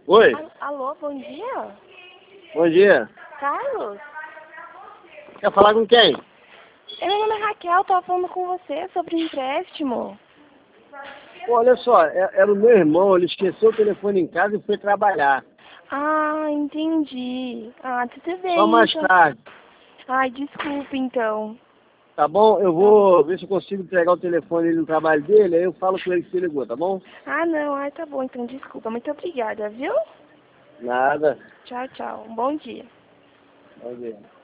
Oi, Alô, bom dia? bom dia. Carlos? Quer falar com quem? Meu nome é Raquel, tava falando com você sobre empréstimo. Pô, olha só, era o meu irmão, ele esqueceu o telefone em casa e foi trabalhar. Ah, entendi. Ah, tudo Só bem, mais então. tarde, Ai, desculpa, então. tá bom? Eu Tá bom. vou ver se eu consigo entregar o telefone no trabalho dele, aí eu falo com ele que você ligou, tá bom? Ah, não, ai, tá bom, então desculpa. Muito obrigada, viu? Nada. Tchau, tchau. Um bom dia. Bom dia.